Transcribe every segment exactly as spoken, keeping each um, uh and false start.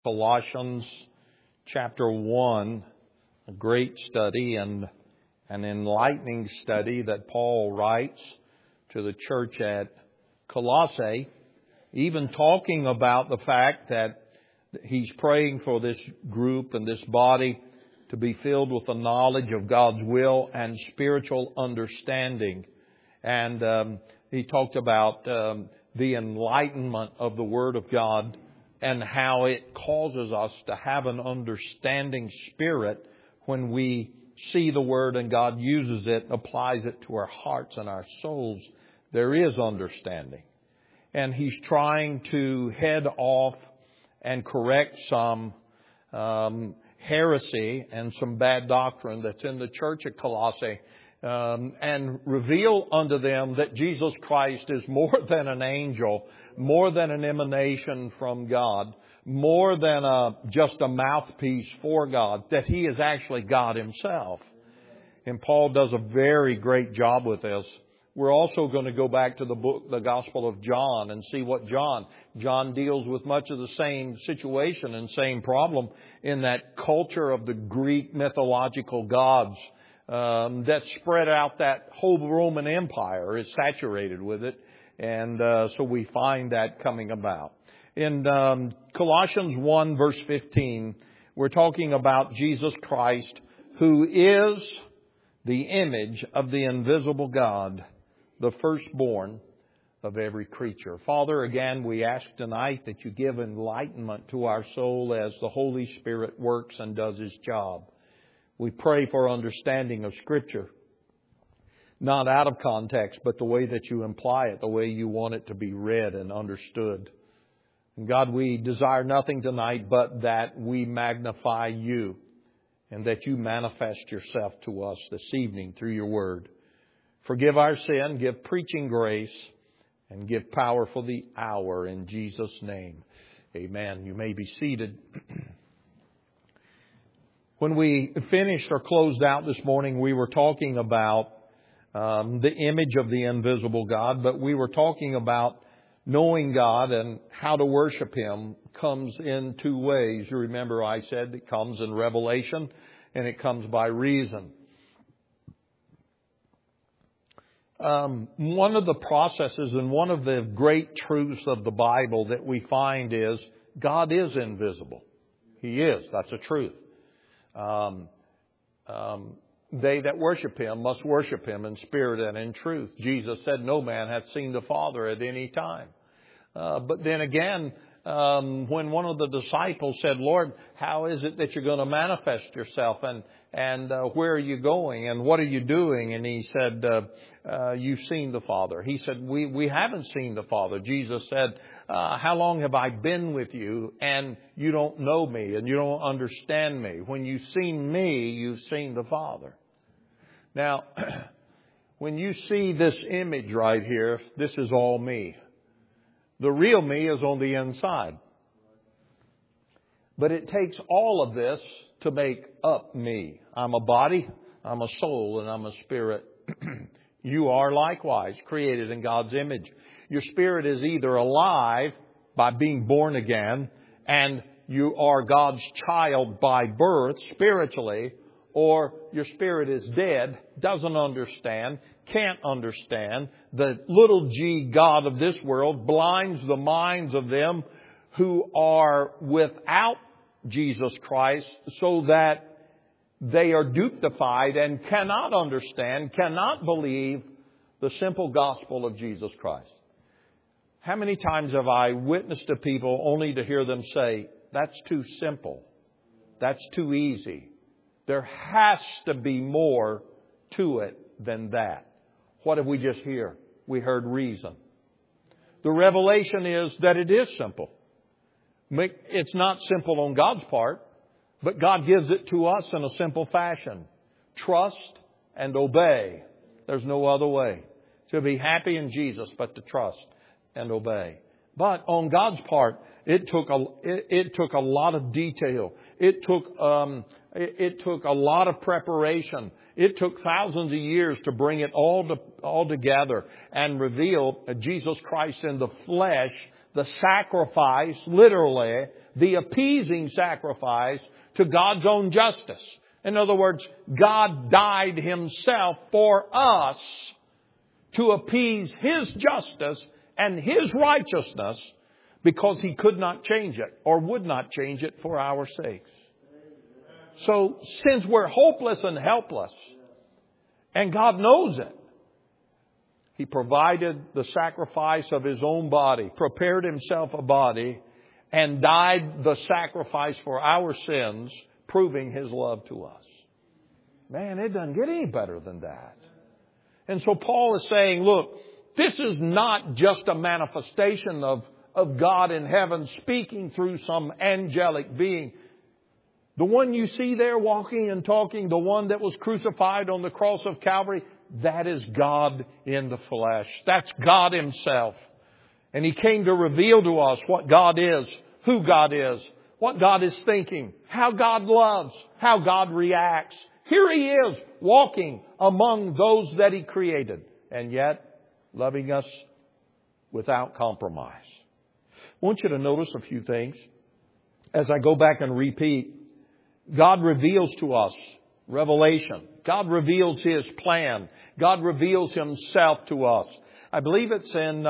Colossians chapter one, a great study and an enlightening study that Paul writes to the church at Colossae, even talking about the fact that he's praying for this group and this body to be filled with the knowledge of God's will and spiritual understanding. And um, he talked about um, the enlightenment of the Word of God and how it causes us to have an understanding spirit when we see the Word and God uses it, applies it to our hearts and our souls. There is understanding. And he's trying to head off and correct some um, heresy and some bad doctrine that's in the church at Colossae, um, and reveal unto them that Jesus Christ is more than an angel, more than an emanation from God, more than a, just a mouthpiece for God, that He is actually God Himself. And Paul does a very great job with this. We're also going to go back to the book, the Gospel of John, and see what John, John deals with much of the same situation and same problem in that culture of the Greek mythological gods um, that spread out. That whole Roman Empire is saturated with it. And uh, so we find that coming about. In um, Colossians one verse fifteen, we're talking about Jesus Christ, who is the image of the invisible God, the firstborn of every creature. Father, again, we ask tonight that you give enlightenment to our soul as the Holy Spirit works and does His job. We pray for understanding of Scripture, not out of context, but the way that you imply it, the way you want it to be read and understood. And God, we desire nothing tonight but that we magnify you and that you manifest yourself to us this evening through your word. Forgive our sin, give preaching grace, and give power for the hour in Jesus' name. Amen. You may be seated. When we finished or closed out this morning, we were talking about um, the image of the invisible God, but we were talking about knowing God and how to worship Him comes in two ways. You remember I said it comes in revelation and it comes by reason. Um, one of the processes and one of the great truths of the Bible that we find is God is invisible. He is. That's a truth. Um, um, they that worship Him must worship Him in spirit and in truth. Jesus said, no man hath seen the Father at any time. Uh, but then again, um, when one of the disciples said, Lord, how is it that you're going to manifest yourself? And, and uh, where are you going? And what are you doing? And He said, uh, uh, you've seen the Father. He said, we, we haven't seen the Father. Jesus said, uh, how long have I been with you and you don't know me and you don't understand me? When you've seen me, you've seen the Father. Now, when you see this image right here, this is all me. The real me is on the inside. But it takes all of this to make up me. I'm a body, I'm a soul, and I'm a spirit. You are likewise created in God's image. Your spirit is either alive by being born again, and you are God's child by birth spiritually, or your spirit is dead, doesn't understand, can't understand. The little g God of this world blinds the minds of them who are without Jesus Christ so that they are duplified and cannot understand, cannot believe the simple gospel of Jesus Christ. How many times have I witnessed to people only to hear them say, that's too simple, that's too easy. There has to be more to it than that. What did we just hear? We heard reason. The revelation is that it is simple. It's not simple on God's part, but God gives it to us in a simple fashion. Trust and obey. There's no other way to be happy in Jesus but to trust and obey. But on God's part, it took a it, it took a lot of detail. It took um, it, it took a lot of preparation. It took thousands of years to bring it all to, all together and reveal Jesus Christ in the flesh, the sacrifice, literally, the appeasing sacrifice to God's own justice. In other words, God died Himself for us to appease His justice and His righteousness because He could not change it or would not change it for our sakes. So since we're hopeless and helpless, and God knows it, He provided the sacrifice of His own body, prepared Himself a body, and died the sacrifice for our sins, proving His love to us. Man, it doesn't get any better than that. And so Paul is saying, look, this is not just a manifestation of, of God in heaven speaking through some angelic being. The one you see there walking and talking, the one that was crucified on the cross of Calvary, that is God in the flesh. That's God Himself. And He came to reveal to us what God is, who God is, what God is thinking, how God loves, how God reacts. Here He is walking among those that He created, and yet loving us without compromise. I want you to notice a few things. As I go back and repeat, God reveals to us revelation. God reveals His plan. God reveals Himself to us. I believe it's in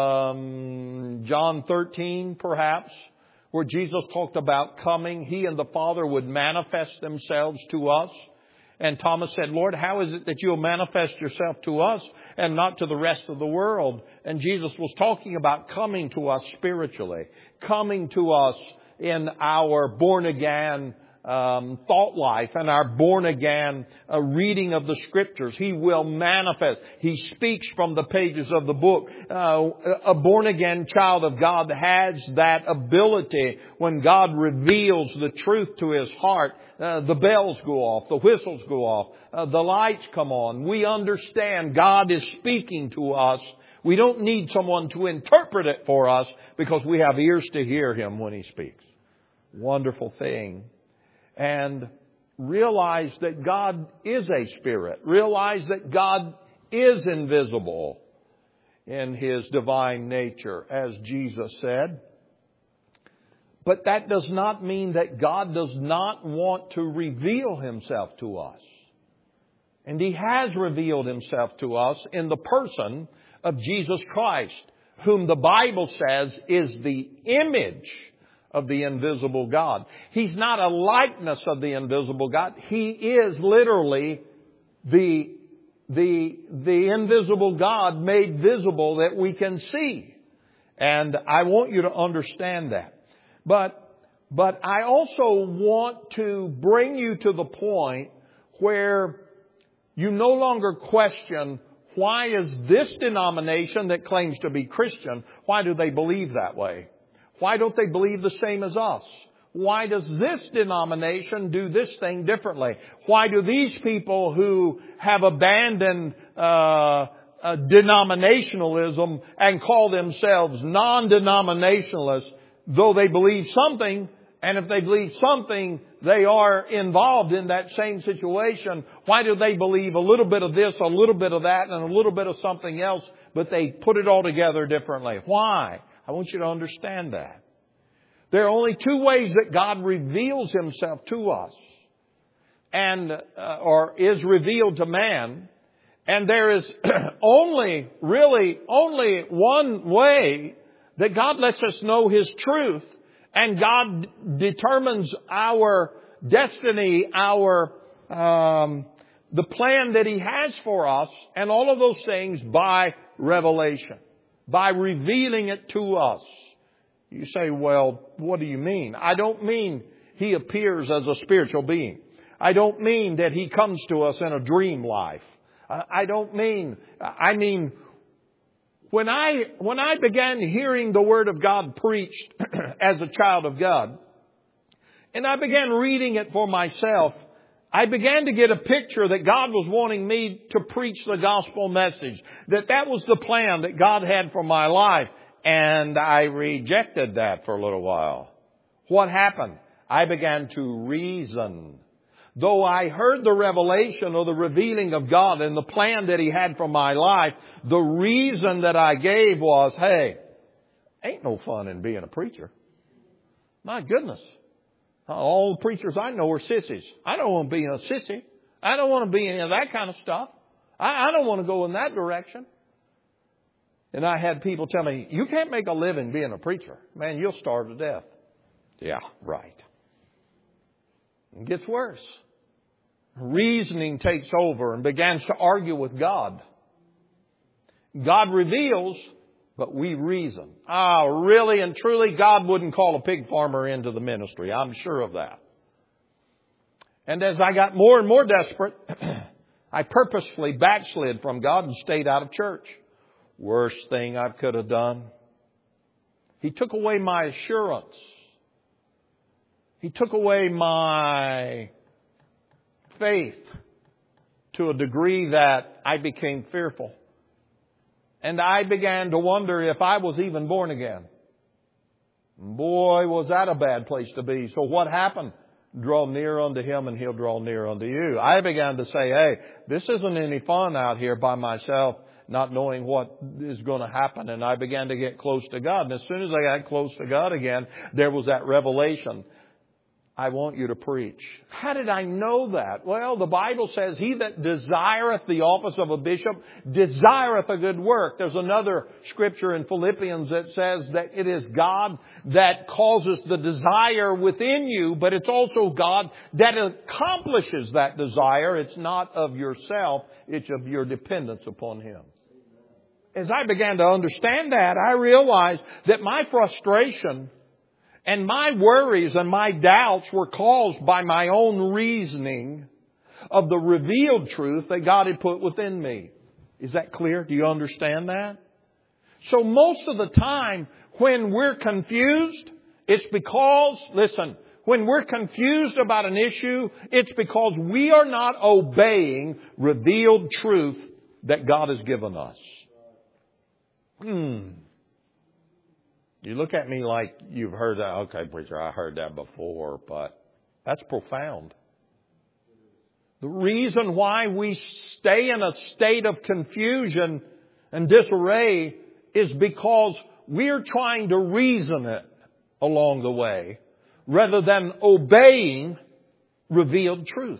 um, John thirteen, perhaps, where Jesus talked about coming. He and the Father would manifest themselves to us. And Thomas said, Lord, how is it that you'll manifest yourself to us and not to the rest of the world? And Jesus was talking about coming to us spiritually, coming to us in our born-again Um, thought life and our born-again uh, reading of the Scriptures. He will manifest. He speaks from the pages of the book. Uh, a born-again child of God has that ability. When God reveals the truth to his heart, uh, the bells go off, the whistles go off, uh, the lights come on. We understand God is speaking to us. We don't need someone to interpret it for us because we have ears to hear Him when He speaks. Wonderful thing. And realize that God is a spirit. Realize that God is invisible in His divine nature, as Jesus said. But that does not mean that God does not want to reveal Himself to us. And He has revealed Himself to us in the person of Jesus Christ, whom the Bible says is the image of the invisible God. He's not a likeness of the invisible God. He is literally the, the, the invisible God made visible that we can see. And I want you to understand that. But, but I also want to bring you to the point where you no longer question, why is this denomination that claims to be Christian, why do they believe that way? Why don't they believe the same as us? Why does this denomination do this thing differently? Why do these people who have abandoned uh, uh, denominationalism and call themselves non-denominationalists, though they believe something, and if they believe something, they are involved in that same situation. Why do they believe a little bit of this, a little bit of that, and a little bit of something else, but they put it all together differently? Why? I want you to understand that. There are only two ways that God reveals Himself to us, and uh, or is revealed to man. And there is only, really, only one way that God lets us know His truth, and God d- determines our destiny, our um, the plan that He has for us, and all of those things by revelation. By revealing it to us. You say, well, what do you mean? I don't mean He appears as a spiritual being. I don't mean that He comes to us in a dream life. I don't mean, I mean, when I, when I began hearing the Word of God preached as a child of God, and I began reading it for myself, I began to get a picture that God was wanting me to preach the gospel message. That that was the plan that God had for my life. And I rejected that for a little while. What happened? I began to reason. Though I heard the revelation or the revealing of God and the plan that He had for my life, the reason that I gave was, hey, ain't no fun in being a preacher. My goodness. All the preachers I know are sissies. I don't want to be a sissy. I don't want to be any of that kind of stuff. I, I don't want to go in that direction. And I had people tell me, you can't make a living being a preacher. Man, you'll starve to death. Yeah, right. It gets worse. Reasoning takes over and begins to argue with God. God reveals, but we reason. Ah, really and truly, God wouldn't call a pig farmer into the ministry. I'm sure of that. And as I got more and more desperate, I purposefully backslid from God and stayed out of church. Worst thing I could have done. He took away my assurance. He took away my faith to a degree that I became fearful. And I began to wonder if I was even born again. Boy, was that a bad place to be. So what happened? Draw near unto Him and He'll draw near unto you. I began to say, hey, this isn't any fun out here by myself, not knowing what is going to happen. And I began to get close to God. And as soon as I got close to God again, there was that revelation. I want you to preach. How did I know that? Well, the Bible says, he that desireth the office of a bishop desireth a good work. There's another scripture in Philippians that says that it is God that causes the desire within you, but it's also God that accomplishes that desire. It's not of yourself, it's of your dependence upon Him. As I began to understand that, I realized that my frustration and my worries and my doubts were caused by my own reasoning of the revealed truth that God had put within me. Is that clear? Do you understand that? So most of the time when we're confused, it's because, listen, when we're confused about an issue, it's because we are not obeying revealed truth that God has given us. Hmm. You look at me like you've heard that. Okay, preacher, I heard that before, but that's profound. The reason why we stay in a state of confusion and disarray is because we're trying to reason it along the way rather than obeying revealed truth.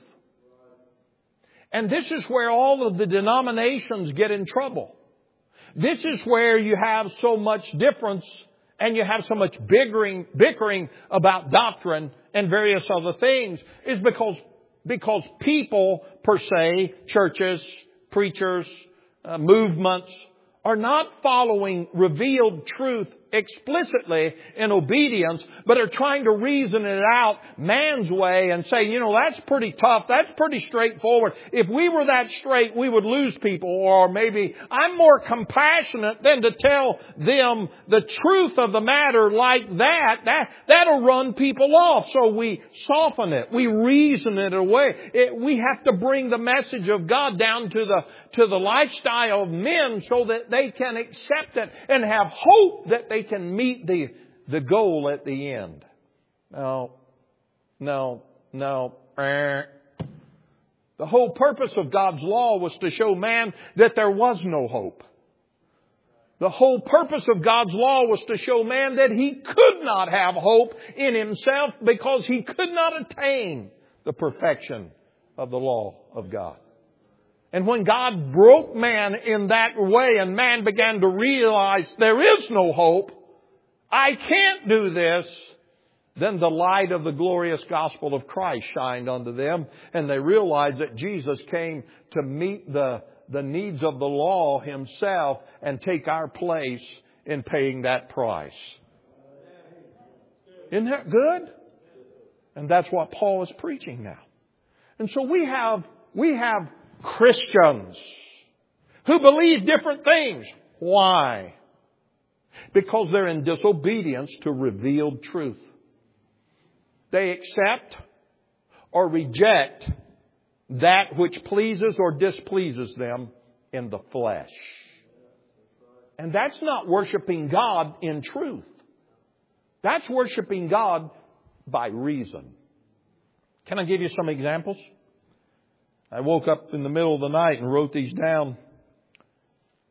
And this is where all of the denominations get in trouble. This is where you have so much difference and you have so much bickering, bickering about doctrine and various other things, is because, because people per se, churches, preachers, uh, movements, are not following revealed truth explicitly in obedience, but are trying to reason it out man's way and say, you know, that's pretty tough. That's pretty straightforward. If we were that straight, we would lose people. Or maybe I'm more compassionate than to tell them the truth of the matter like that. That, that'll run people off. So we soften it. We reason it away. It, we have to bring the message of God down to the, to the lifestyle of men so that they can accept it and have hope that they can meet the, the goal at the end. No, no, no. The whole purpose of God's law was to show man that there was no hope. The whole purpose of God's law was to show man that he could not have hope in himself because he could not attain the perfection of the law of God. And when God broke man in that way and man began to realize there is no hope, I can't do this, then the light of the glorious gospel of Christ shined unto them, and they realized that Jesus came to meet the, the needs of the law Himself and take our place in paying that price. Isn't that good? And that's what Paul is preaching now. And so we have, we have Christians who believe different things. Why? Because they're in disobedience to revealed truth. They accept or reject that which pleases or displeases them in the flesh. And that's not worshiping God in truth. That's worshiping God by reason. Can I give you some examples? I woke up in the middle of the night and wrote these down.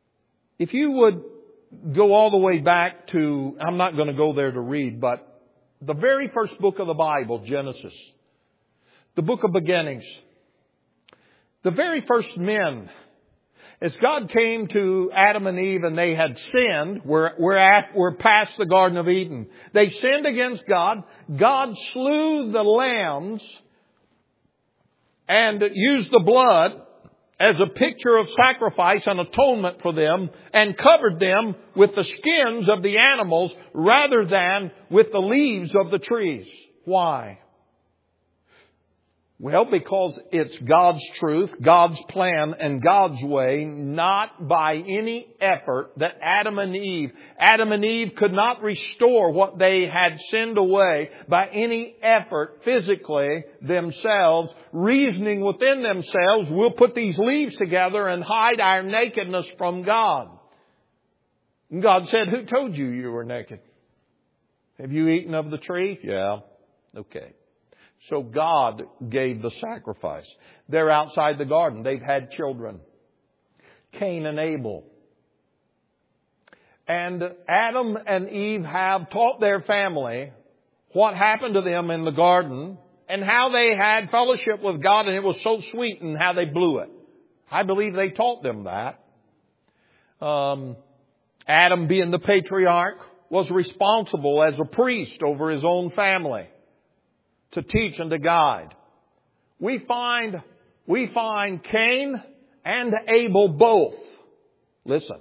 If you would go all the way back to, I'm not going to go there to read, but the very first book of the Bible, Genesis, the book of beginnings, the very first men, as God came to Adam and Eve and they had sinned, we're, we're, at, we're past the Garden of Eden. They sinned against God. God slew the lambs and used the blood as a picture of sacrifice and atonement for them, and covered them with the skins of the animals rather than with the leaves of the trees. Why? Well, because it's God's truth, God's plan, and God's way, not by any effort that Adam and Eve, Adam and Eve could not restore what they had sinned away by any effort physically themselves, reasoning within themselves, we'll put these leaves together and hide our nakedness from God. And God said, who told you you were naked? Have you eaten of the tree? Yeah. Okay. So God gave the sacrifice. They're outside the garden. They've had children. Cain and Abel. And Adam and Eve have taught their family what happened to them in the garden and how they had fellowship with God, and it was so sweet, and how they blew it. I believe they taught them that. Um, Adam, being the patriarch, was responsible as a priest over his own family, to teach and to guide. We find, we find Cain and Abel both, listen,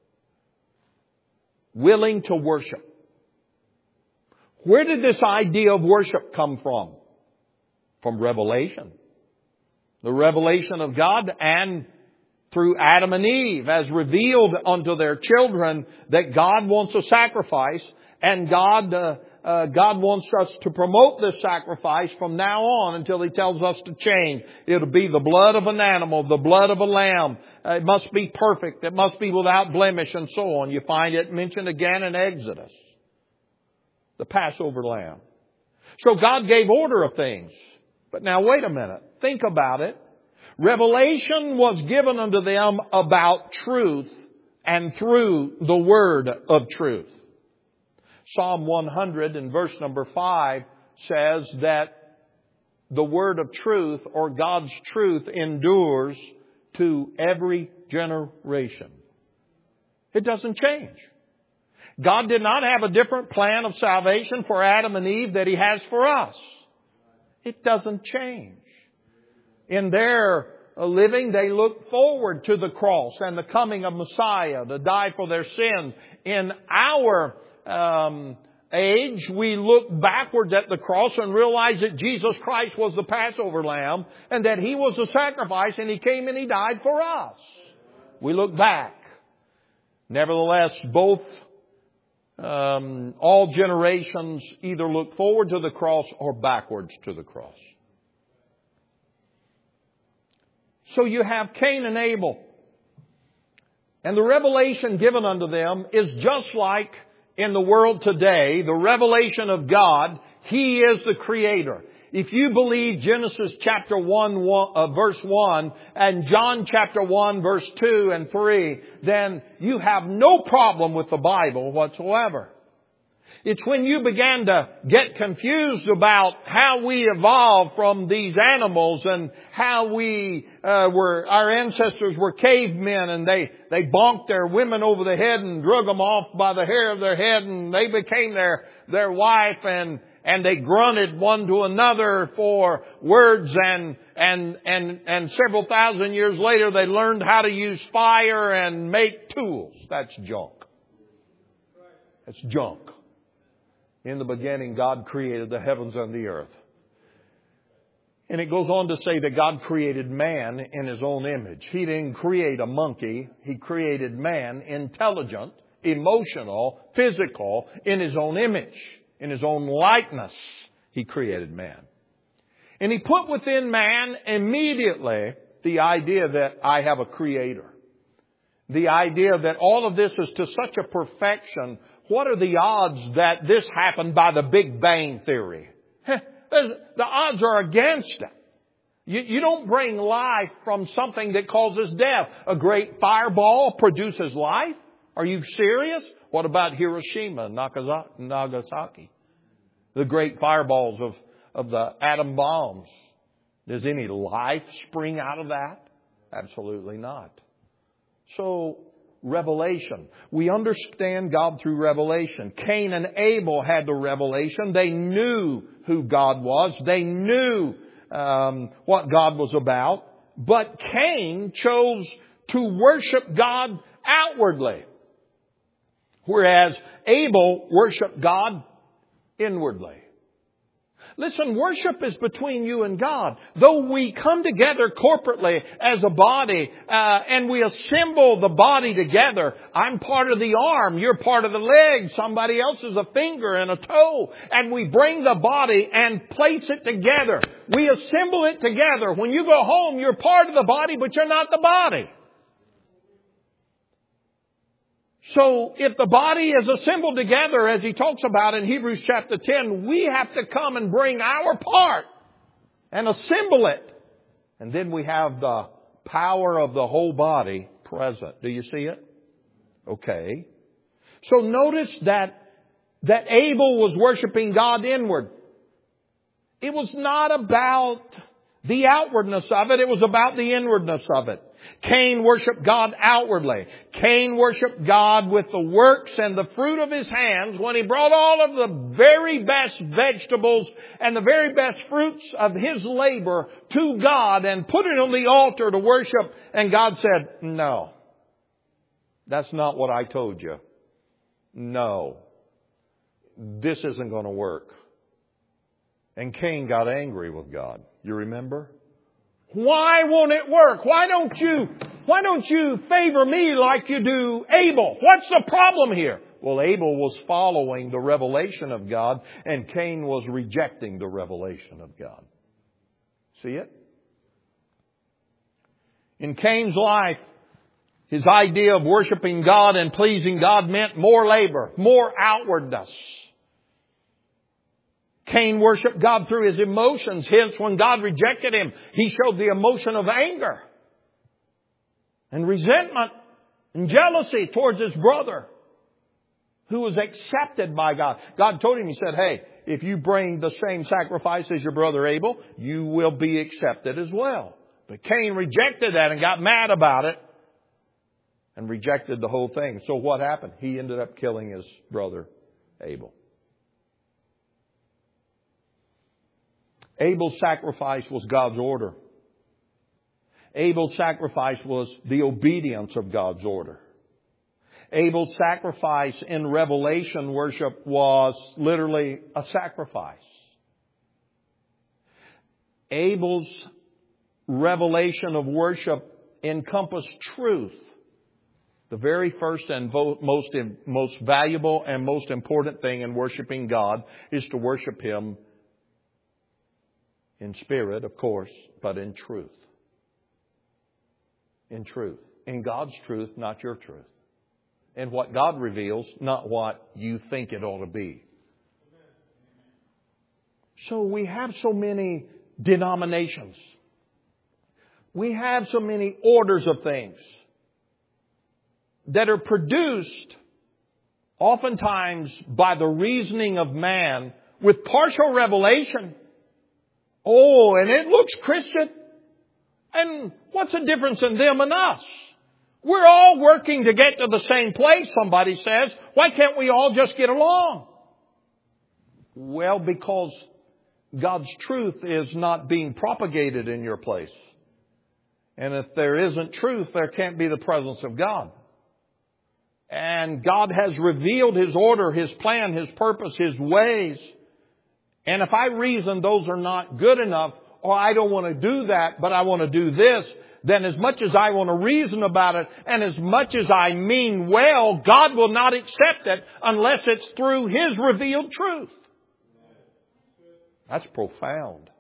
willing to worship. Where did this idea of worship come from? From revelation. The revelation of God, and through Adam and Eve, as revealed unto their children, that God wants a sacrifice, and God uh, Uh, God wants us to promote this sacrifice from now on until He tells us to change. It'll be the blood of an animal, the blood of a lamb. Uh, it must be perfect. It must be without blemish, and so on. You find it mentioned again in Exodus. The Passover lamb. So God gave order of things. But now wait a minute. Think about it. Revelation was given unto them about truth and through the word of truth. Psalm one hundred and verse number five says that the word of truth, or God's truth, endures to every generation. It doesn't change. God did not have a different plan of salvation for Adam and Eve that He has for us. It doesn't change. In their living, they look forward to the cross and the coming of Messiah to die for their sins. In our Um, age, we look backwards at the cross and realize that Jesus Christ was the Passover lamb, and that He was the sacrifice, and He came and He died for us. We look back. Nevertheless, both, um, all generations either look forward to the cross or backwards to the cross. So you have Cain and Abel. And the revelation given unto them is just like in the world today, the revelation of God. He is the Creator. If you believe Genesis chapter one, one uh, verse one and John chapter one verse two and three, then you have no problem with the Bible whatsoever. It's when you began to get confused about how we evolved from these animals, and how we uh, were, our ancestors were cavemen, and they, they bonked their women over the head and drug them off by the hair of their head, and they became their, their wife, and, and they grunted one to another for words, and, and, and, and several thousand years later they learned how to use fire and make tools. That's junk. That's junk. In the beginning, God created the heavens and the earth. And it goes on to say that God created man in His own image. He didn't create a monkey. He created man intelligent, emotional, physical, in His own image, in His own likeness. He created man. And He put within man immediately the idea that I have a Creator. The idea that all of this is to such a perfection. What are the odds that this happened by the Big Bang Theory? The odds are against it. You, you don't bring life from something that causes death. A great fireball produces life? Are you serious? What about Hiroshima and Nagasaki? The great fireballs of, of the atom bombs. Does any life spring out of that? Absolutely not. So, revelation. We understand God through revelation. Cain and Abel had the revelation. They knew who God was. They knew um, what God was about. But Cain chose to worship God outwardly, whereas Abel worshiped God inwardly. Listen, worship is between you and God. Though we come together corporately as a body uh, and we assemble the body together, I'm part of the arm, you're part of the leg, somebody else is a finger and a toe, and we bring the body and place it together. We assemble it together. When you go home, you're part of the body, but you're not the body. So if the body is assembled together, as he talks about in Hebrews chapter ten, we have to come and bring our part and assemble it. And then we have the power of the whole body present. Do you see it? Okay. So notice that, that Abel was worshiping God inward. It was not about the outwardness of it. It was about the inwardness of it. Cain worshiped God outwardly. Cain worshiped God with the works and the fruit of his hands when he brought all of the very best vegetables and the very best fruits of his labor to God and put it on the altar to worship. And God said, no, that's not what I told you. No, this isn't going to work. And Cain got angry with God. You remember? Why won't it work? Why don't you, why don't you favor me like you do Abel? What's the problem here? Well, Abel was following the revelation of God and Cain was rejecting the revelation of God. See it? In Cain's life, his idea of worshiping God and pleasing God meant more labor, more outwardness. Cain worshiped God through his emotions. Hence, when God rejected him, he showed the emotion of anger and resentment and jealousy towards his brother who was accepted by God. God told him, He said, hey, if you bring the same sacrifice as your brother Abel, you will be accepted as well. But Cain rejected that and got mad about it and rejected the whole thing. So what happened? He ended up killing his brother Abel. Abel's sacrifice was God's order. Abel's sacrifice was the obedience of God's order. Abel's sacrifice in revelation worship was literally a sacrifice. Abel's revelation of worship encompassed truth. The very first and most, most valuable and most important thing in worshiping God is to worship Him in spirit, of course, but in truth. In truth. In God's truth, not your truth. And what God reveals, not what you think it ought to be. So we have so many denominations. We have so many orders of things that are produced oftentimes by the reasoning of man with partial revelation. Oh, and it looks Christian. And what's the difference in them and us? We're all working to get to the same place, somebody says. Why can't we all just get along? Well, because God's truth is not being propagated in your place. And if there isn't truth, there can't be the presence of God. And God has revealed His order, His plan, His purpose, His ways. And if I reason those are not good enough, or I don't want to do that, but I want to do this, then as much as I want to reason about it, and as much as I mean well, God will not accept it unless it's through His revealed truth. That's profound.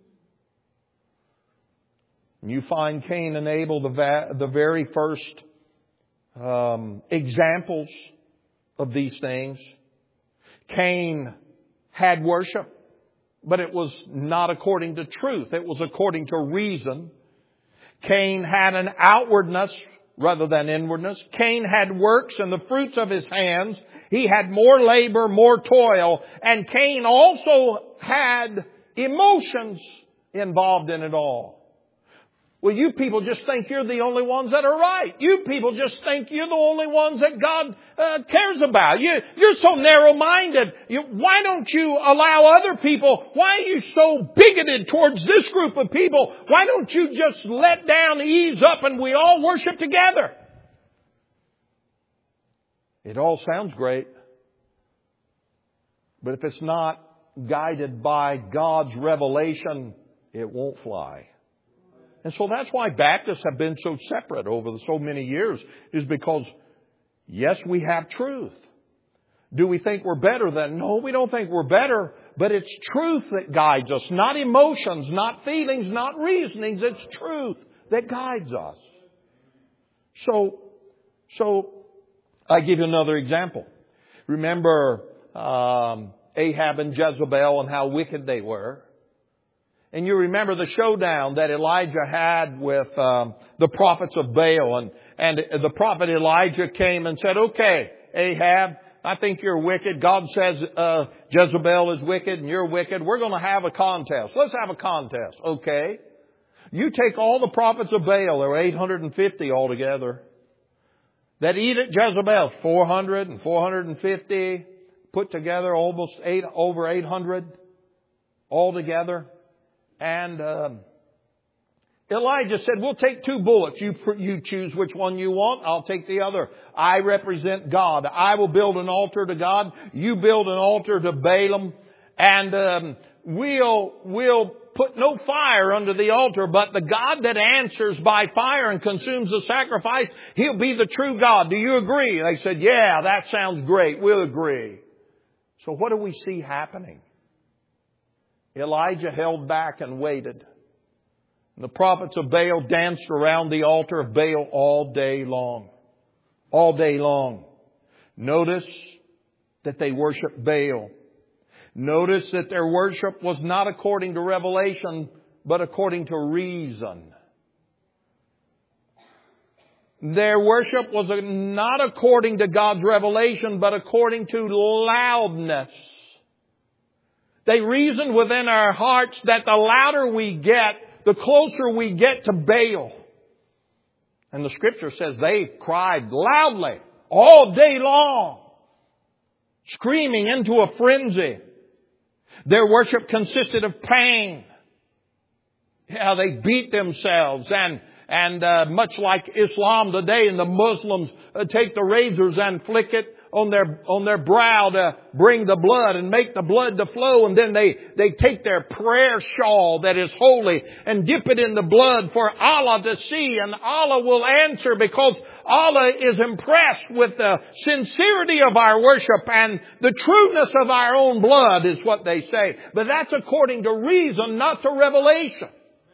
You find Cain and Abel the, va- the very first um, examples of these things. Cain had worship, but it was not according to truth. It was according to reason. Cain had an outwardness rather than inwardness. Cain had works and the fruits of his hands. He had more labor, more toil, and Cain also had emotions involved in it all. Well, you people just think you're the only ones that are right. You people just think you're the only ones that God uh, cares about. You, you're so narrow-minded. You, why don't you allow other people? Why are you so bigoted towards this group of people? Why don't you just let down, ease up, and we all worship together? It all sounds great. But if it's not guided by God's revelation, it won't fly. And so that's why Baptists have been so separate over so many years, is because, yes, we have truth. Do we think we're better than? No, we don't think we're better, but it's truth that guides us, not emotions, not feelings, not reasonings. It's truth that guides us. So, so I give you another example. Remember um, Ahab and Jezebel and how wicked they were. And you remember the showdown that Elijah had with um, the prophets of Baal. And, and the prophet Elijah came and said, okay, Ahab, I think you're wicked. God says uh, Jezebel is wicked and you're wicked. We're going to have a contest. Let's have a contest. Okay. You take all the prophets of Baal. There were eight hundred fifty altogether. That eat at Jezebel, four hundred and four hundred fifty put together, almost eight, over eight hundred altogether. And um, Elijah said, we'll take two bullets. You, you choose which one you want. I'll take the other. I represent God. I will build an altar to God. You build an altar to Balaam. And um, we'll, we'll put no fire under the altar. But the God that answers by fire and consumes the sacrifice, He'll be the true God. Do you agree? They said, yeah, that sounds great. We'll agree. So what do we see happening? Elijah held back and waited. The prophets of Baal danced around the altar of Baal all day long. All day long. Notice that they worshiped Baal. Notice that their worship was not according to revelation, but according to reason. Their worship was not according to God's revelation, but according to loudness. They reasoned within our hearts that the louder we get, the closer we get to Baal. And the Scripture says they cried loudly all day long, screaming into a frenzy. Their worship consisted of pain. Yeah, they beat themselves and and uh, much like Islam today, and the Muslims uh, take the razors and flick it on their on their brow to bring the blood and make the blood to flow, and then they they take their prayer shawl that is holy and dip it in the blood for Allah to see, and Allah will answer, because Allah is impressed with the sincerity of our worship and the trueness of our own blood, is what they say. But that's according to reason, not to revelation.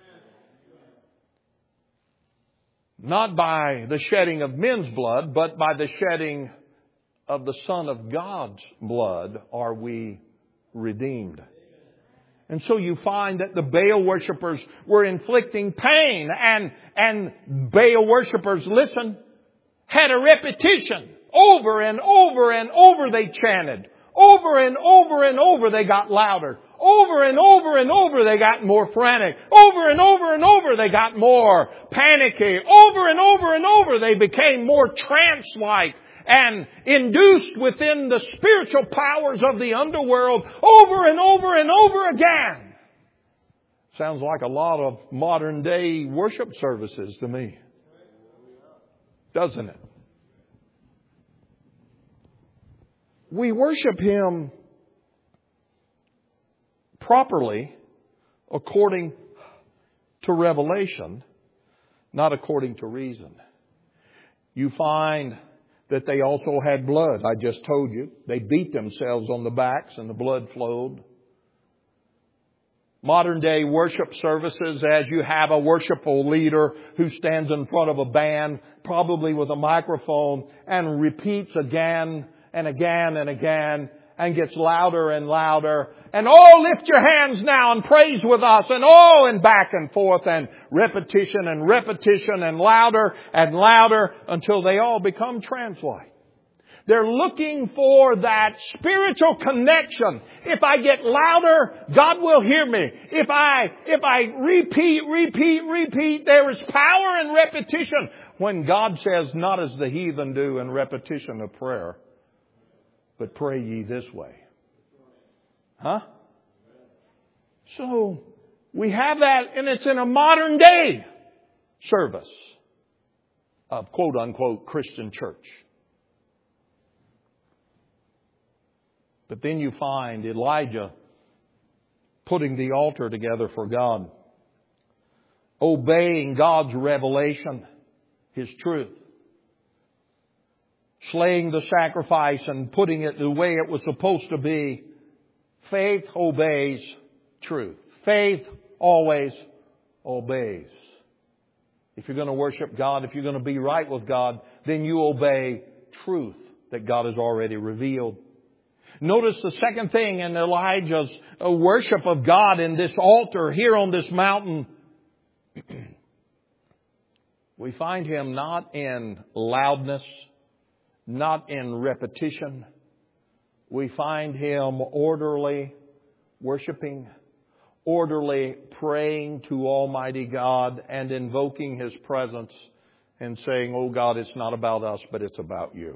Not by the shedding of men's blood, but by the shedding of the Son of God's blood are we redeemed. And so you find that the Baal worshippers were inflicting pain, and, and Baal worshippers, listen, had a repetition. Over and over and over they chanted. Over and over and over they got louder. Over and over and over they got more frantic. Over and over and over they got more panicky. Over and over and over they became more trance-like and induced within the spiritual powers of the underworld over and over and over again. Sounds like a lot of modern day worship services to me, doesn't it? We worship Him properly according to revelation, not according to reason. You find that they also had blood. I just told you. They beat themselves on the backs and the blood flowed. Modern day worship services, as you have a worshipful leader who stands in front of a band, probably with a microphone, and repeats again and again and again, and gets louder and louder. And oh, lift your hands now and praise with us. And oh, and back and forth, and repetition and repetition, and louder and louder, until they all become trance-like. They're looking for that spiritual connection. If I get louder, God will hear me. If I, if I repeat, repeat, repeat, there is power in repetition. When God says, not as the heathen do in repetition of prayer, but pray ye this way. Huh? So, we have that, and it's in a modern day service of quote unquote Christian church. But then you find Elijah putting the altar together for God, obeying God's revelation, His truth, slaying the sacrifice and putting it the way it was supposed to be. Faith obeys truth. Faith always obeys. If you're going to worship God, if you're going to be right with God, then you obey truth that God has already revealed. Notice the second thing in Elijah's worship of God in this altar here on this mountain. We find him not in loudness, not in repetition. We find him orderly worshiping, orderly praying to Almighty God and invoking His presence and saying, oh God, it's not about us, but it's about you.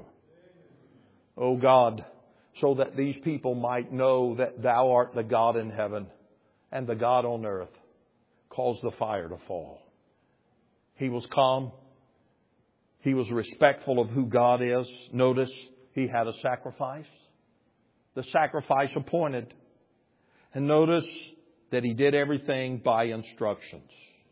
Oh God, so that these people might know that Thou art the God in heaven and the God on earth. Cause the fire to fall. He was calm. He was respectful of who God is. Notice he had a sacrifice. The sacrifice appointed. And notice that he did everything by instructions.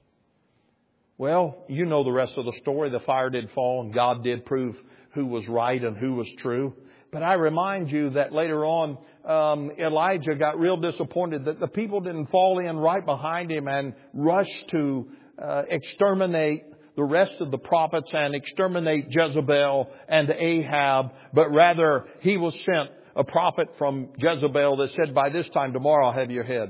Well, you know the rest of the story. The fire did fall and God did prove who was right and who was true. But I remind you that later on, um, Elijah got real disappointed that the people didn't fall in right behind him and rush to uh, exterminate the rest of the prophets and exterminate Jezebel and Ahab. But rather, he was sent a prophet from Jezebel that said, by this time tomorrow I'll have your head.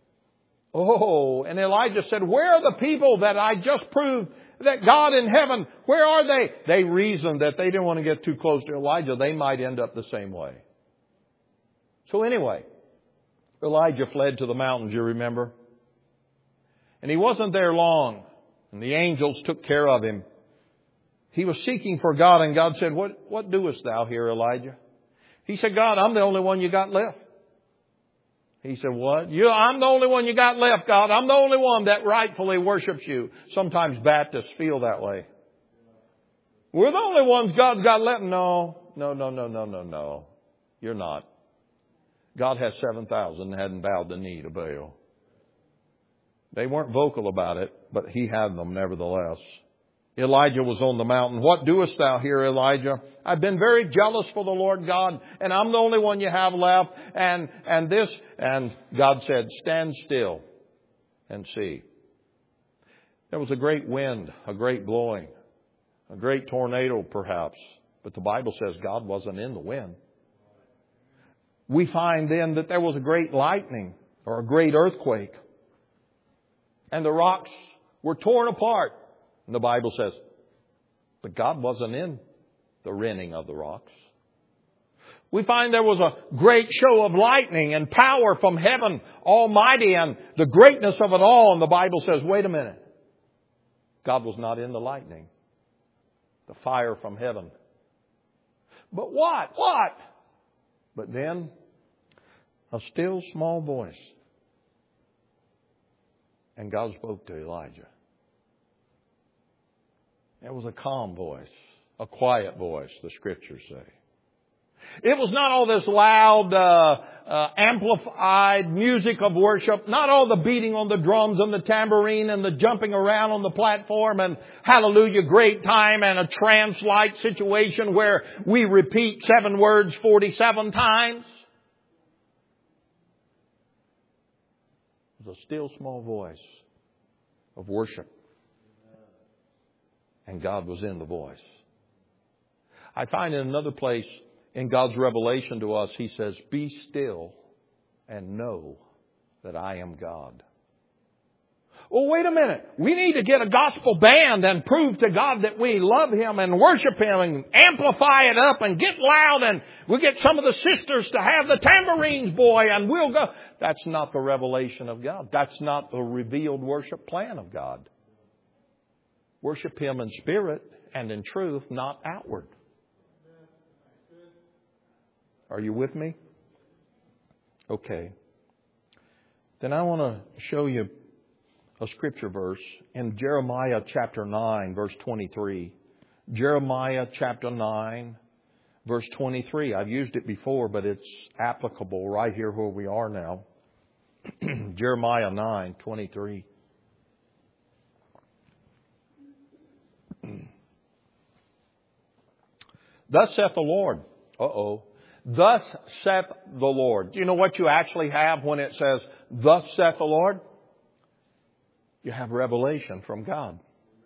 Oh, and Elijah said, where are the people that I just proved that God in heaven, where are they? They reasoned that they didn't want to get too close to Elijah. They might end up the same way. So anyway, Elijah fled to the mountains, you remember? And he wasn't there long. And the angels took care of him. He was seeking for God, and God said, What, what doest thou here, Elijah? He said, God, I'm the only one you got left. He said, what? You, I'm the only one you got left, God. I'm the only one that rightfully worships you. Sometimes Baptists feel that way. We're the only ones God's got left. No, no, no, no, no, no, no. You're not. God has seven thousand and hadn't bowed the knee to Baal. They weren't vocal about it, but he had them nevertheless. Elijah was on the mountain. What doest thou here, Elijah? I've been very jealous for the Lord God, and I'm the only one you have left. And, and this, and God said, stand still and see. There was a great wind, a great blowing, a great tornado perhaps. But the Bible says God wasn't in the wind. We find then that there was a great lightning or a great earthquake. And the rocks were torn apart. And the Bible says, but God wasn't in the rending of the rocks. We find there was a great show of lightning and power from heaven Almighty and the greatness of it all. And the Bible says, wait a minute. God was not in the lightning. The fire from heaven. But what? What? But then a still small voice. And God spoke to Elijah. It was a calm voice, a quiet voice, the Scriptures say. It was not all this loud, uh, uh, amplified music of worship, not all the beating on the drums and the tambourine and the jumping around on the platform and hallelujah, great time and a trance-like situation where we repeat seven words forty-seven times. It was a still small voice of worship. And God was in the voice. I find in another place in God's revelation to us, He says, be still and know that I am God. Oh, wait a minute. We need to get a gospel band and prove to God that we love Him and worship Him and amplify it up and get loud, and we'll get some of the sisters to have the tambourines, boy, and we'll go. That's not the revelation of God. That's not the revealed worship plan of God. Worship Him in spirit and in truth, not outward. Are you with me? Okay. Then I want to show you a scripture verse in Jeremiah chapter nine, verse twenty-three. Jeremiah chapter nine, verse twenty-three. I've used it before, but it's applicable right here where we are now. Jeremiah nine, twenty-three. Thus saith the Lord. Uh-oh. Thus saith the Lord. Do you know what you actually have when it says, thus saith the Lord? You have revelation from God.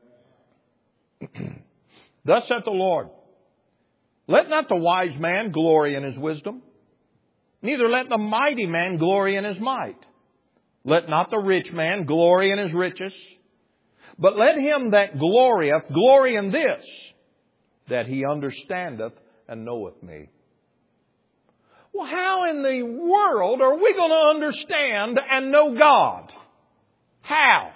Thus saith the Lord. Let not the wise man glory in his wisdom, neither let the mighty man glory in his might. Let not the rich man glory in his riches, but let him that glorieth glory in this, that he understandeth and knoweth me. Well, how in the world are we going to understand and know God? How?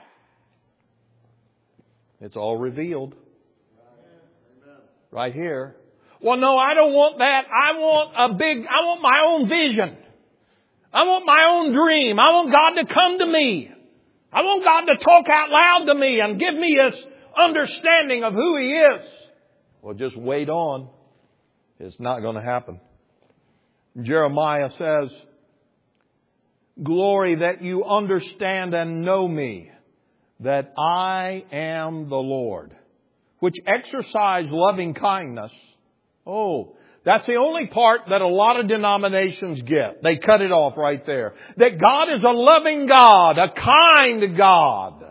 It's all revealed. Right here. Well, no, I don't want that. I want a big, I want my own vision. I want my own dream. I want God to come to me. I want God to talk out loud to me and give me His understanding of who He is. Well, just wait on. It's not going to happen. Jeremiah says, glory that you understand and know me, that I am the Lord, which exercise loving kindness. Oh, that's the only part that a lot of denominations get. They cut it off right there. That God is a loving God, a kind God.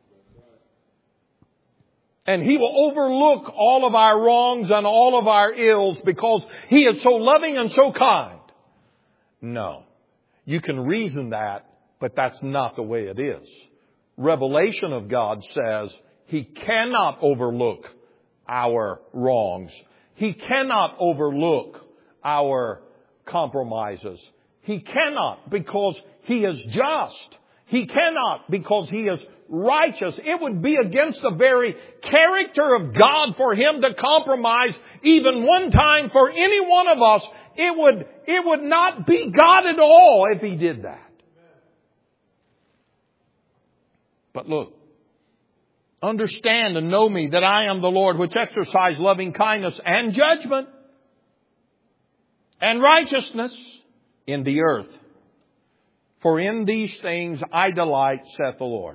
And He will overlook all of our wrongs and all of our ills because He is so loving and so kind. No. You can reason that, but that's not the way it is. Revelation of God says He cannot overlook our wrongs. He cannot overlook our compromises. He cannot because He is just. He cannot because He is righteous. It would be against the very character of God for Him to compromise even one time for any one of us. It would, it would not be God at all if He did that. But look, understand and know me that I am the Lord which exercise loving kindness and judgment and righteousness in the earth. For in these things I delight, saith the Lord.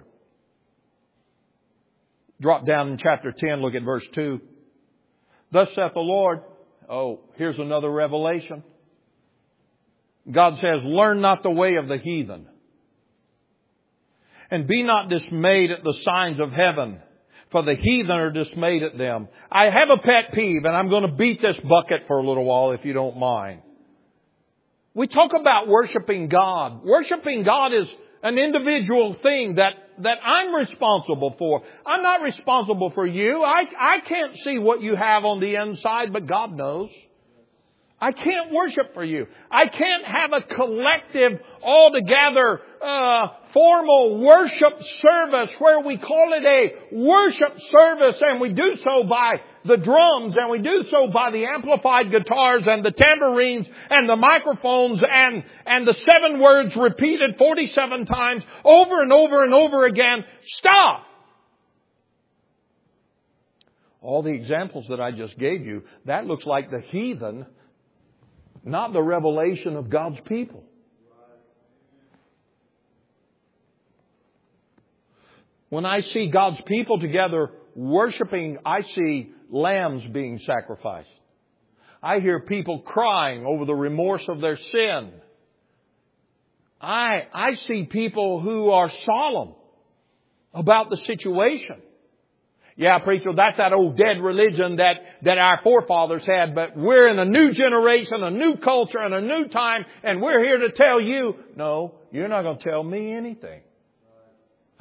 Drop down in chapter ten, look at verse two. Thus saith the Lord. Oh, here's another revelation. God says, learn not the way of the heathen, and be not dismayed at the signs of heaven, for the heathen are dismayed at them. I have a pet peeve, and I'm going to beat this bucket for a little while if you don't mind. We talk about worshiping God. Worshiping God is an individual thing that, that I'm responsible for. I'm not responsible for you. I, I can't see what you have on the inside, but God knows. I can't worship for you. I can't have a collective, altogether, uh, formal worship service where we call it a worship service, and we do so by the drums, and we do so by the amplified guitars and the tambourines and the microphones and, and the seven words repeated forty-seven times over and over and over again. Stop! All the examples that I just gave you, that looks like the heathen, not the revelation of God's people. When I see God's people together worshiping, I see lambs being sacrificed. I hear people crying over the remorse of their sin. I, I see people who are solemn about the situation. Yeah, preacher, that's that old dead religion that, that our forefathers had, but we're in a new generation, a new culture, and a new time, and we're here to tell you, no, you're not going to tell me anything. I,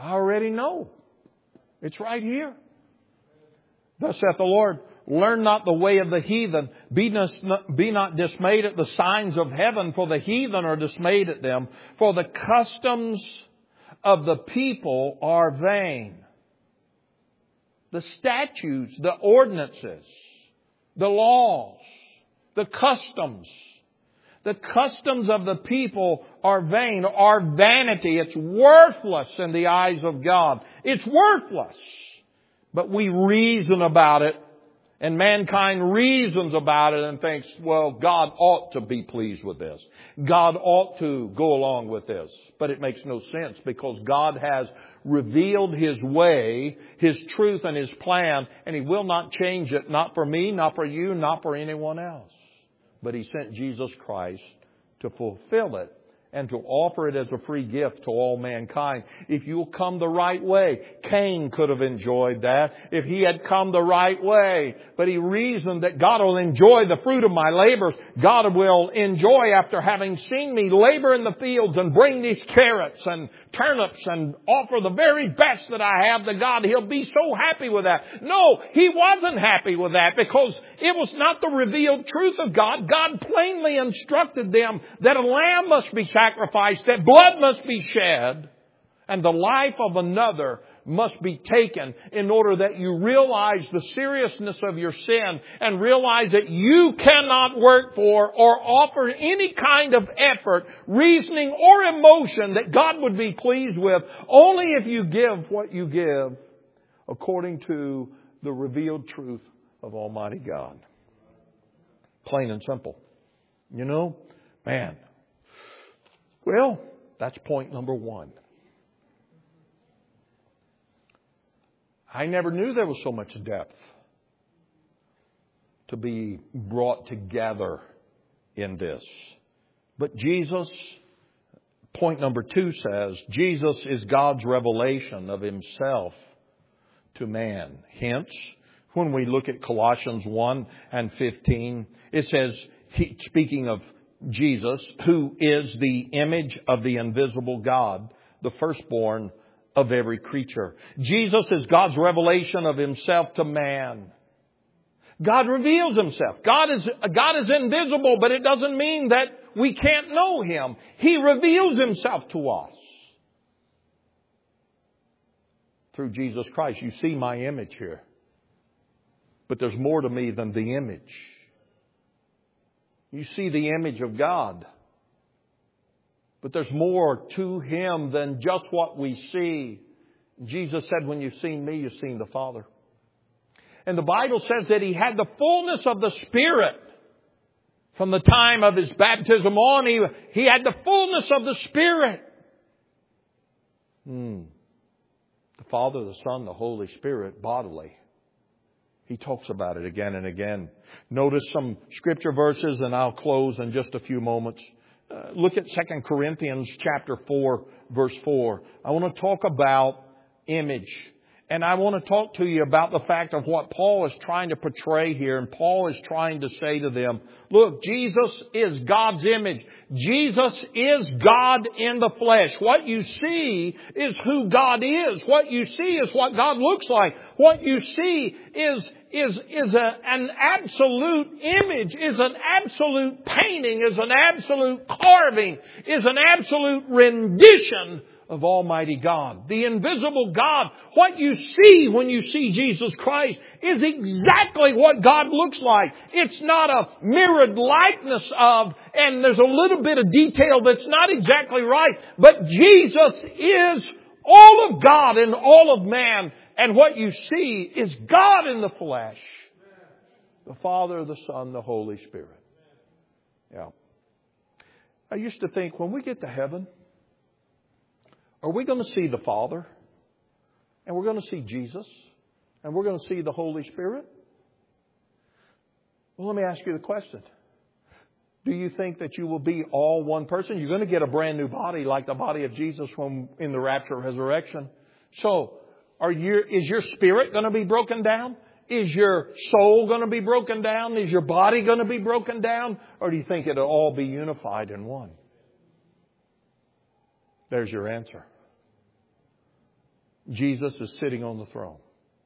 I already know. It's right here. Thus saith the Lord, learn not the way of the heathen. Be not, be not dismayed at the signs of heaven, for the heathen are dismayed at them. For the customs of the people are vain. The statutes, the ordinances, the laws, the customs. The customs of the people are vain, are vanity. It's worthless in the eyes of God. It's worthless. But we reason about it, and mankind reasons about it and thinks, well, God ought to be pleased with this. God ought to go along with this. But it makes no sense, because God has revealed His way, His truth and His plan, and He will not change it, not for me, not for you, not for anyone else. But He sent Jesus Christ to fulfill it and to offer it as a free gift to all mankind. If you'll come the right way, Cain could have enjoyed that if he had come the right way. But he reasoned that God will enjoy the fruit of my labors. God will enjoy, after having seen me labor in the fields and bring these carrots and turnips and offer the very best that I have to God, He'll be so happy with that. No, He wasn't happy with that, because it was not the revealed truth of God. God plainly instructed them that a lamb must be sacrificed, that blood must be shed, and the life of another must be taken, in order that you realize the seriousness of your sin and realize that you cannot work for or offer any kind of effort, reasoning or emotion that God would be pleased with, only if you give what you give according to the revealed truth of Almighty God. Plain and simple. You know, man. Well, that's point number one. I never knew there was so much depth to be brought together in this. But Jesus, point number two says, Jesus is God's revelation of Himself to man. Hence, when we look at Colossians one and fifteen, it says, he, speaking of Jesus, who is the image of the invisible God, the firstborn of every creature. Jesus is God's revelation of Himself to man. God reveals Himself. God is, God is invisible, but it doesn't mean that we can't know Him. He reveals Himself to us through Jesus Christ. You see my image here. But there's more to me than the image. You see the image of God. But there's more to Him than just what we see. Jesus said, when you've seen me, you've seen the Father. And the Bible says that He had the fullness of the Spirit. From the time of His baptism on, He, he had the fullness of the Spirit. Hmm. The Father, the Son, the Holy Spirit, bodily. He talks about it again and again. Notice some scripture verses, and I'll close in just a few moments. Uh, look at Second Corinthians chapter four, verse four. I want to talk about image. And I want to talk to you about the fact of what Paul is trying to portray here. And Paul is trying to say to them, look, Jesus is God's image. Jesus is God in the flesh. What you see is who God is. What you see is what God looks like. What you see is is is a, an absolute image, is an absolute painting, is an absolute carving, is an absolute rendition of Almighty God. The invisible God. What you see when you see Jesus Christ is exactly what God looks like. It's not a mirrored likeness of, and there's a little bit of detail that's not exactly right. But Jesus is all of God and all of man. And what you see is God in the flesh. The Father, the Son, the Holy Spirit. Yeah. I used to think, when we get to heaven, are we going to see the Father? And we're going to see Jesus? And we're going to see the Holy Spirit? Well, let me ask you the question. Do you think that you will be all one person? You're going to get a brand new body like the body of Jesus when in the rapture resurrection. So, are you, is your spirit going to be broken down? Is your soul going to be broken down? Is your body going to be broken down? Or do you think it'll all be unified in one? There's your answer. Jesus is sitting on the throne.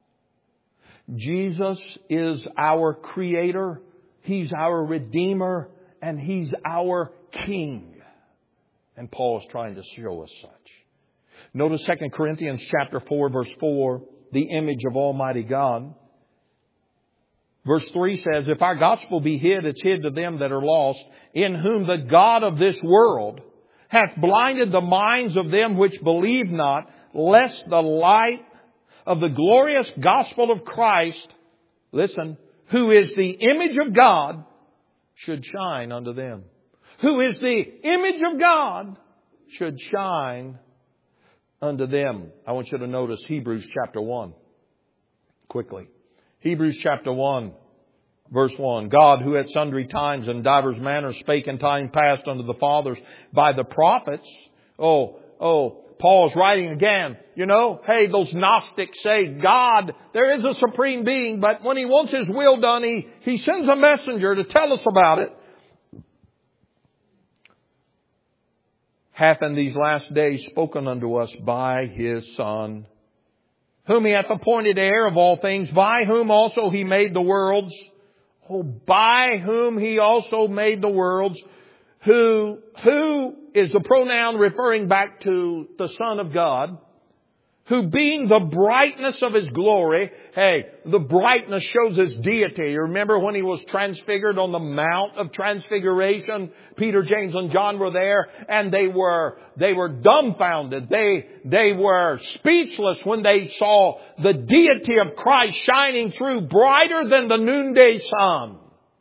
Jesus is our Creator. He's our Redeemer. And He's our King. And Paul is trying to show us such. Notice Second Corinthians chapter four, verse four, the image of Almighty God. Verse three says, if our gospel be hid, it's hid to them that are lost, in whom the God of this world hath blinded the minds of them which believe not, lest the light of the glorious gospel of Christ, listen, who is the image of God, should shine unto them. Who is the image of God, should shine unto them. I want you to notice Hebrews chapter one. Quickly. Hebrews chapter one, verse one. God, who at sundry times and divers manners spake in time past unto the fathers by the prophets. Oh, oh, Paul's writing again. You know, hey, those Gnostics say God, there is a supreme being, but when He wants His will done, He, he sends a messenger to tell us about it. Hath in these last days spoken unto us by His Son, whom He hath appointed heir of all things, by whom also He made the worlds. Oh, by whom He also made the worlds. Who, who is the pronoun referring back to the Son of God, who being the brightness of His glory, hey, the brightness shows His deity. You remember when He was transfigured on the Mount of Transfiguration? Peter, James, and John were there, and they were, they were dumbfounded. They, they were speechless when they saw the deity of Christ shining through brighter than the noonday sun.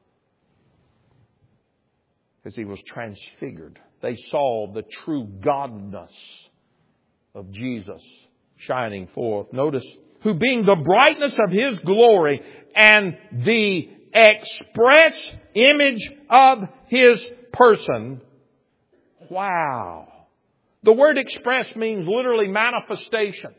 As He was transfigured, they saw the true godness of Jesus shining forth. Notice, who being the brightness of His glory and the express image of His person. Wow. The word express means literally manifestation.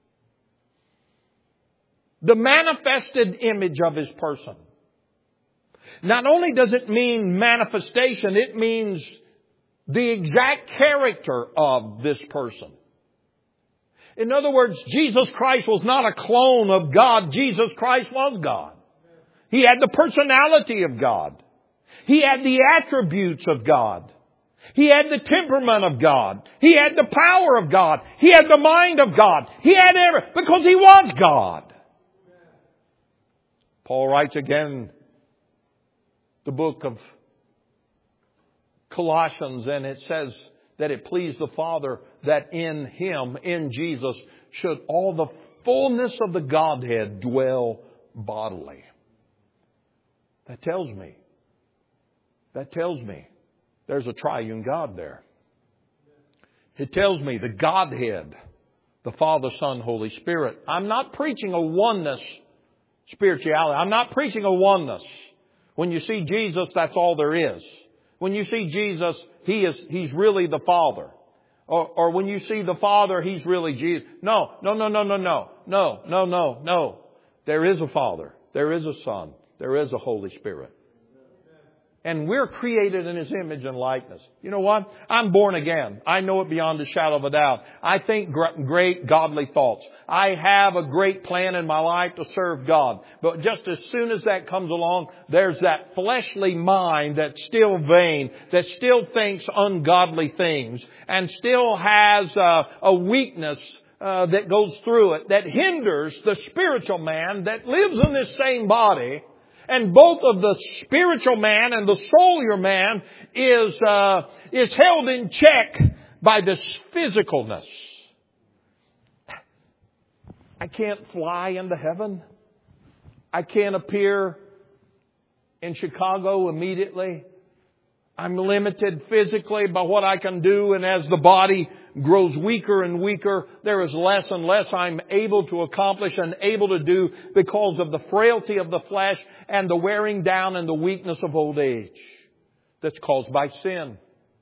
The manifested image of His person. Not only does it mean manifestation, it means the exact character of this person. In other words, Jesus Christ was not a clone of God. Jesus Christ was God. He had the personality of God. He had the attributes of God. He had the temperament of God. He had the power of God. He had the mind of God. He had everything because He was God. Paul writes again the book of Colossians, and it says that it pleased the Father that in Him, in Jesus, should all the fullness of the Godhead dwell bodily. That tells me, that tells me there's a triune God there. It tells me the Godhead, the Father, Son, Holy Spirit. I'm not preaching a oneness spirituality. I'm not preaching a oneness. When you see Jesus, that's all there is. When you see Jesus, He is, He's really the Father. Or, or when you see the Father, He's really Jesus. No, no, no, no, no, no. No, no, no, no. There is a Father. There is a Son. There is a Holy Spirit. And we're created in His image and likeness. You know what? I'm born again. I know it beyond a shadow of a doubt. I think great godly thoughts. I have a great plan in my life to serve God. But just as soon as that comes along, there's that fleshly mind that's still vain, that still thinks ungodly things, and still has a, a weakness uh, that goes through it, that hinders the spiritual man that lives in this same body. And both of the spiritual man and the soulier man is uh, is held in check by this physicalness. I can't fly into heaven. I can't appear in Chicago immediately. I'm limited physically by what I can do, and as the body grows weaker and weaker, there is less and less I'm able to accomplish and able to do because of the frailty of the flesh and the wearing down and the weakness of old age that's caused by sin.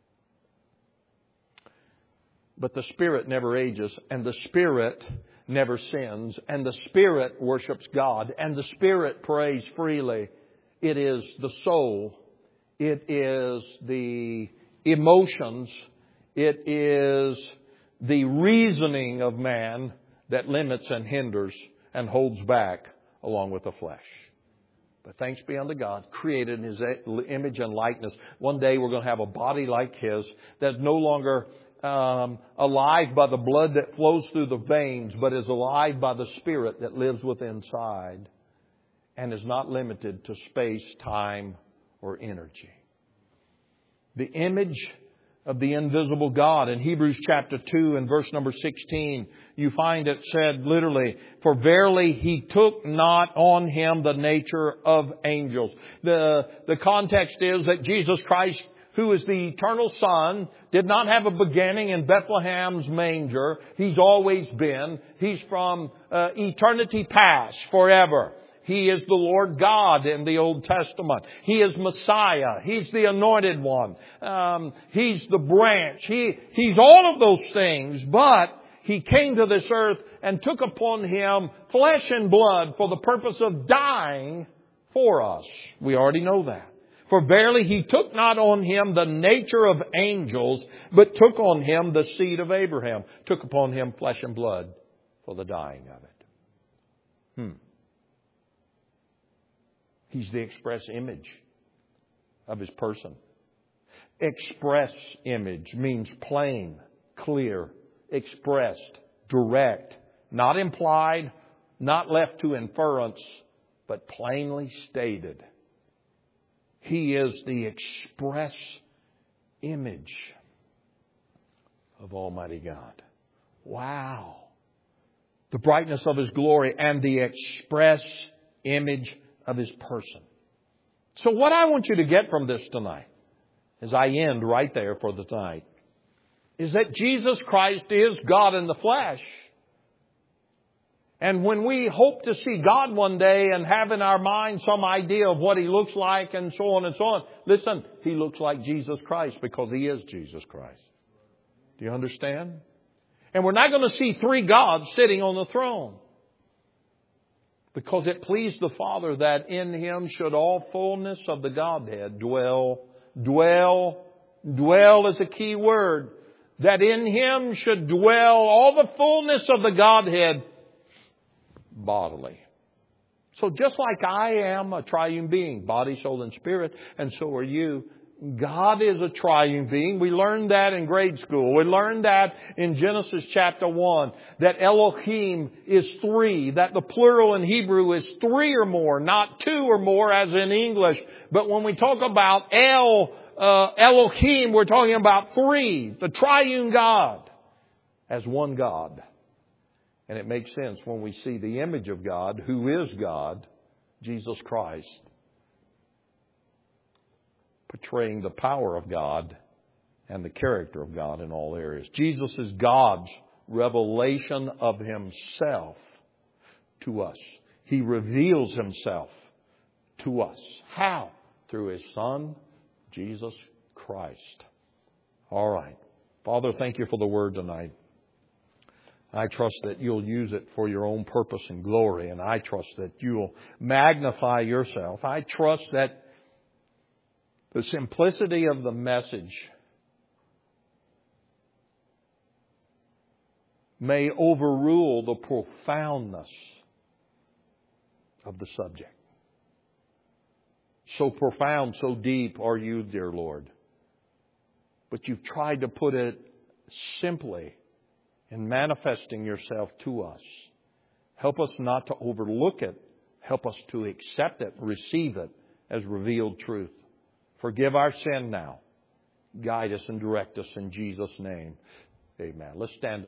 But the Spirit never ages, and the Spirit never sins, and the Spirit worships God, and the Spirit prays freely. It is the soul. It is the emotions. It is the reasoning of man that limits and hinders and holds back along with the flesh. But thanks be unto God, created in His image and likeness. One day we're going to have a body like His that's no longer um, alive by the blood that flows through the veins, but is alive by the Spirit that lives within inside and is not limited to space, time, or energy. The image of the invisible God. In Hebrews chapter two and verse number sixteen, you find it said literally, "For verily He took not on Him the nature of angels." The, the context is that Jesus Christ, who is the eternal Son, did not have a beginning in Bethlehem's manger. He's always been. He's from uh, eternity past, forever. He is the Lord God in the Old Testament. He is Messiah. He's the anointed one. Um, he's the branch. He, he's all of those things, but He came to this earth and took upon Him flesh and blood for the purpose of dying for us. We already know that. "For verily He took not on Him the nature of angels, but took on Him the seed of Abraham." Took upon Him flesh and blood for the dying of it. Hmm. He's the express image of His person. Express image means plain, clear, expressed, direct, not implied, not left to inference, but plainly stated. He is the express image of Almighty God. Wow. The brightness of His glory and the express image of His person. So what I want you to get from this tonight, as I end right there for the night, is that Jesus Christ is God in the flesh. And when we hope to see God one day and have in our mind some idea of what He looks like and so on and so on, listen, He looks like Jesus Christ because He is Jesus Christ. Do you understand? And we're not going to see three gods sitting on the throne. Because it pleased the Father that in Him should all fullness of the Godhead dwell. Dwell. Dwell is a key word. That in Him should dwell all the fullness of the Godhead bodily. So just like I am a triune being, body, soul, and spirit, and so are you, God is a triune being. We learned that in grade school. We learned that in Genesis chapter one. That Elohim is three. That the plural in Hebrew is three or more, not two or more as in English. But when we talk about El, uh, Elohim, we're talking about three. The triune God as one God. And it makes sense when we see the image of God, who is God, Jesus Christ, portraying the power of God and the character of God in all areas. Jesus is God's revelation of Himself to us. He reveals Himself to us. How? Through His Son, Jesus Christ. All right. Father, thank You for the Word tonight. I trust that You'll use it for Your own purpose and glory, and I trust that You'll magnify Yourself. I trust that the simplicity of the message may overrule the profoundness of the subject. So profound, so deep are You, dear Lord. But You've tried to put it simply in manifesting Yourself to us. Help us not to overlook it. Help us to accept it, receive it as revealed truth. Forgive our sin now. Guide us and direct us in Jesus' name. Amen. Let's stand.